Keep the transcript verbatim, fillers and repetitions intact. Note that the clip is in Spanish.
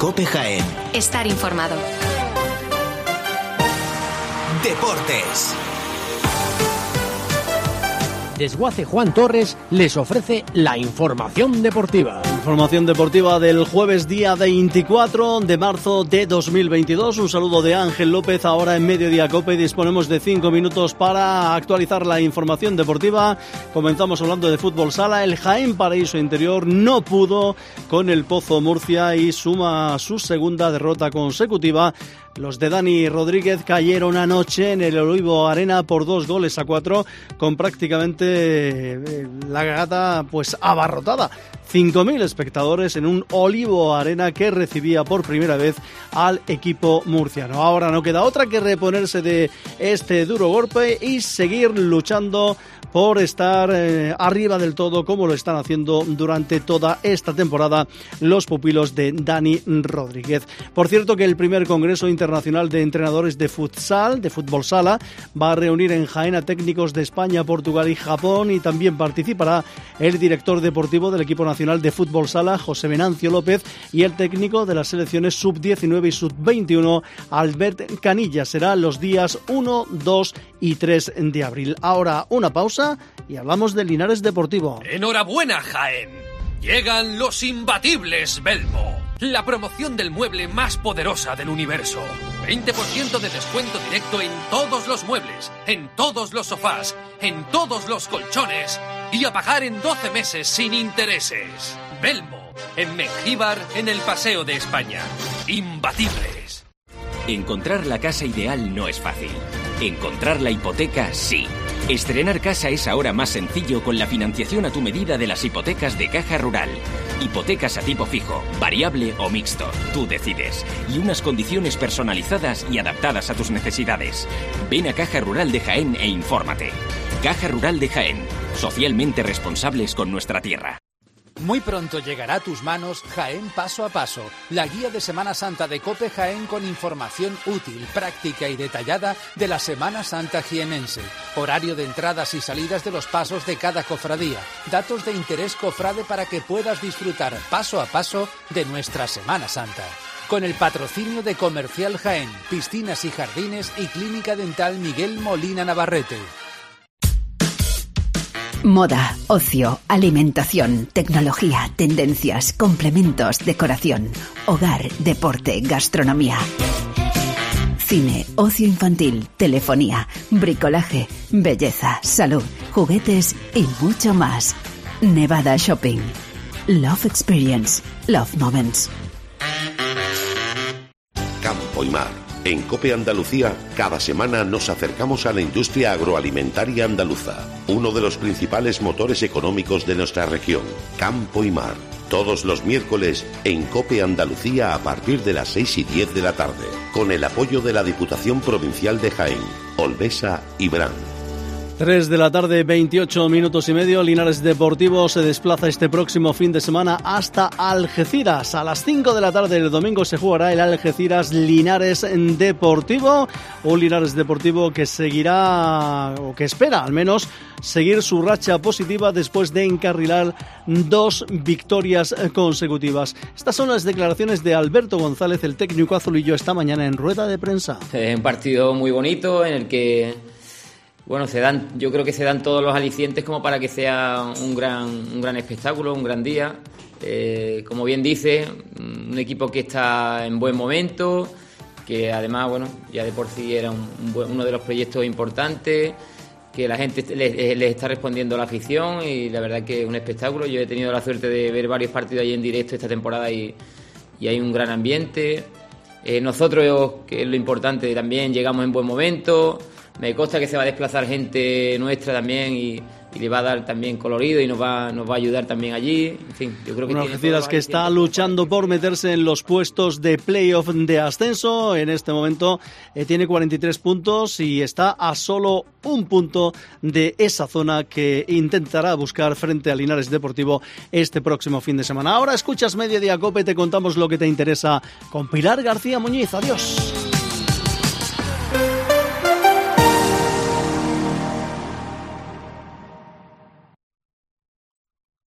COPE Jaén. Estar informado. Deportes. Desguace Juan Torres les ofrece la información deportiva. Información deportiva del jueves día veinticuatro de marzo de dos mil veintidós. Un saludo de Ángel López. Ahora en Mediodía Cope disponemos de cinco minutos para actualizar la información deportiva. Comenzamos hablando de fútbol sala. El Jaén Paraíso Interior no pudo con el Pozo Murcia y suma su segunda derrota consecutiva. Los de Dani Rodríguez cayeron anoche en el Olivo Arena por dos goles a cuatro, con prácticamente la gata pues abarrotada. cinco mil espectadores en un Olivo Arena que recibía por primera vez al equipo murciano. Ahora no queda otra que reponerse de este duro golpe y seguir luchando por estar eh, arriba del todo, como lo están haciendo durante toda esta temporada los pupilos de Dani Rodríguez. Por cierto, que el primer Congreso Internacional de Entrenadores de Futsal, de Fútbol Sala, va a reunir en Jaén a técnicos de España, Portugal y Japón, y también participará el director deportivo del equipo nacional de Fútbol Sala, José Venancio López, y el técnico de las selecciones sub diecinueve y sub veintiuno, Albert Canilla. Será los días uno, dos y tres de abril. Ahora una pausa y hablamos de Linares Deportivo. ¡Enhorabuena, Jaén! Llegan los imbatibles Belmo, la promoción del mueble más poderosa del universo. veinte por ciento de descuento directo en todos los muebles, en todos los sofás, en todos los colchones y a pagar en doce meses sin intereses. Belmo, en Mengíbar, en el Paseo de España. Imbatibles. Encontrar la casa ideal no es fácil. Encontrar la hipoteca, sí. Estrenar casa es ahora más sencillo con la financiación a tu medida de las hipotecas de Caja Rural. Hipotecas a tipo fijo, variable o mixto, tú decides. Y unas condiciones personalizadas y adaptadas a tus necesidades. Ven a Caja Rural de Jaén e infórmate. Caja Rural de Jaén, socialmente responsables con nuestra tierra. Muy pronto llegará a tus manos Jaén Paso a Paso, la guía de Semana Santa de COPE Jaén con información útil, práctica y detallada de la Semana Santa jienense, horario de entradas y salidas de los pasos de cada cofradía, datos de interés cofrade para que puedas disfrutar paso a paso de nuestra Semana Santa. Con el patrocinio de Comercial Jaén, Piscinas y Jardines y Clínica Dental Miguel Molina Navarrete. Moda, ocio, alimentación, tecnología, tendencias, complementos, decoración, hogar, deporte, gastronomía, cine, ocio infantil, telefonía, bricolaje, belleza, salud, juguetes y mucho más. Nevada Shopping. Love Experience. Love Moments. Campo y Mar. En COPE Andalucía, cada semana nos acercamos a la industria agroalimentaria andaluza, uno de los principales motores económicos de nuestra región. Campo y Mar, todos los miércoles en COPE Andalucía a partir de las seis y diez de la tarde, con el apoyo de la Diputación Provincial de Jaén, Olvesa y Bran. tres de la tarde, veintiocho minutos y medio. Linares Deportivo se desplaza este próximo fin de semana hasta Algeciras. A las cinco de la tarde del domingo se jugará el Algeciras Linares Deportivo. Un Linares Deportivo que seguirá, o que espera al menos, seguir su racha positiva después de encarrilar dos victorias consecutivas. Estas son las declaraciones de Alberto González, el técnico azulillo, esta mañana en rueda de prensa. Es un partido muy bonito en el que Bueno, se dan, yo creo que se dan todos los alicientes como para que sea un gran, un gran espectáculo, un gran día. Eh, como bien dice, un equipo que está en buen momento, que además, bueno, ya de por sí era un, un buen, uno de los proyectos importantes, que la gente les, les está respondiendo a la afición y la verdad que es un espectáculo. Yo he tenido la suerte de ver varios partidos ahí en directo esta temporada y, y hay un gran ambiente. Eh, nosotros, que es lo importante, también llegamos en buen momento. Me consta que se va a desplazar gente nuestra también y, y le va a dar también colorido y nos va, nos va a ayudar también allí. En fin, yo creo que Bueno, Algeciras que está luchando por meterse en los puestos de playoff de ascenso. En este momento eh, tiene cuarenta y tres puntos y está a solo un punto de esa zona que intentará buscar frente a Linares Deportivo este próximo fin de semana. Ahora escuchas Mediodía Cope, te contamos lo que te interesa con Pilar García Muñiz. Adiós.